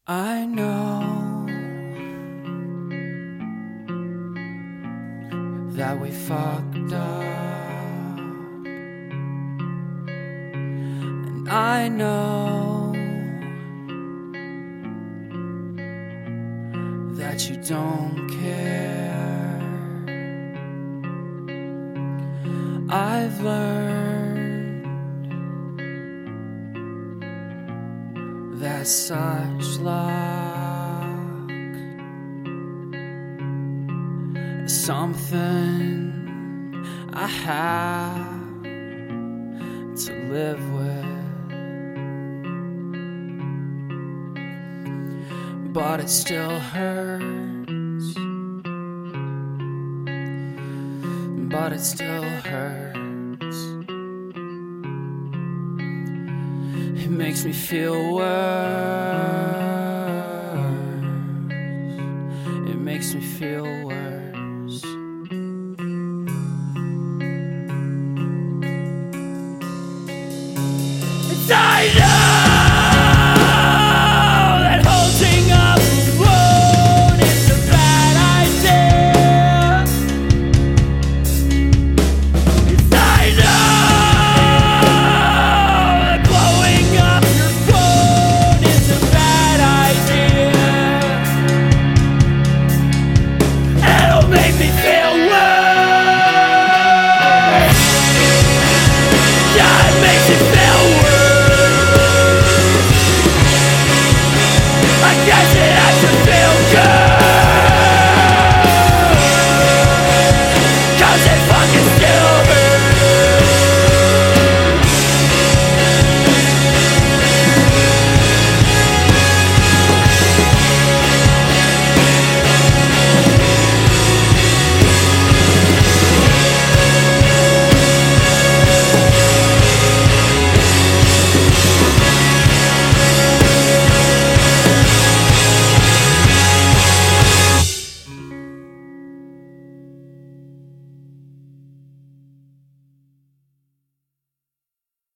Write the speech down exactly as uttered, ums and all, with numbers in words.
I know that we fucked up, and I know that you don't care. I've learned that's such luck, something I have to live with, but it still hurts, but it still hurts. It makes me feel worse.